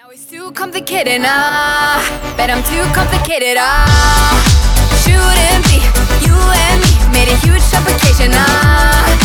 Now it's too complicated, bet I'm too complicated, shouldn't be. You and me made a huge supplication,